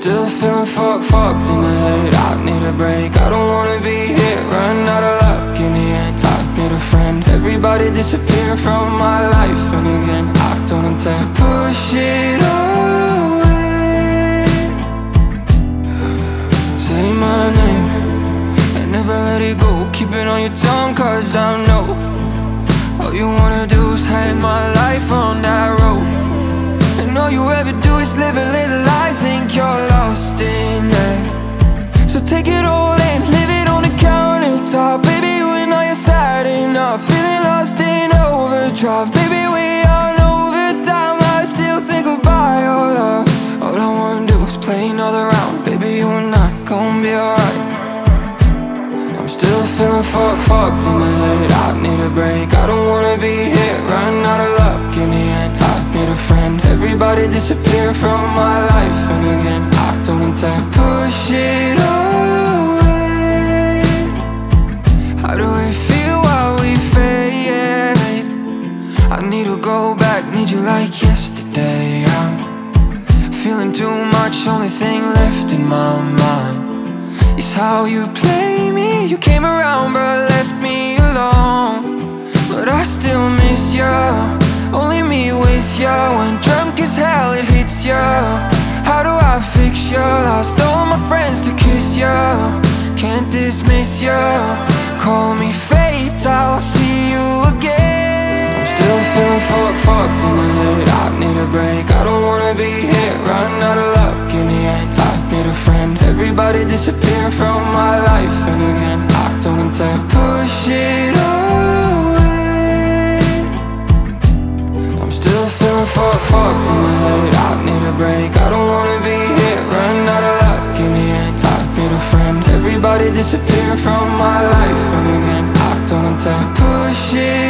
still feeling fucked in the head. I need a break, I don't wanna be here. Run out of luck in the end. I need a friend. Everybody disappear from my life, and again I don't intend to push it away. Say my name and never let it go. Keep it on your tongue, cause I know all you wanna do is hang my life on that road. And all you ever do is live a little life, think you're lost in there. So take it all in, live it on the countertop. Baby, when are you sad enough? Feeling lost in overdrive. Baby, we on overtime. I still think about your love. All I wanna do is play another round. Baby, you and I gon' be alright. I'm still feeling fucked in the head. I need a break, I don't wanna be here. Run out of luck in the end. I need a friend. Everybody disappear from my life, and again I don't intend to push it away. How do we feel while we fade? I need to go back, need you like yesterday. I'm feeling too much, only thing left in my mind is how you play me. You came around but left me alone, but I still miss you. Only me with you, when drunk as hell it hits you. How do I fix you? Lost all my friends to kiss you. Can't dismiss you. Call me fate, I'll see you again. I'm still feeling fucked in the head. I need a break, I don't wanna be here. Run out of luck in the end. I need a friend. Everybody disappear from my life, and again I don't intend to push it away. I'm still feeling fucked in the head. I need a break, I don't wanna be here. Run out of luck in the end. I need a friend. Everybody disappear from my life, and again I don't intend to push it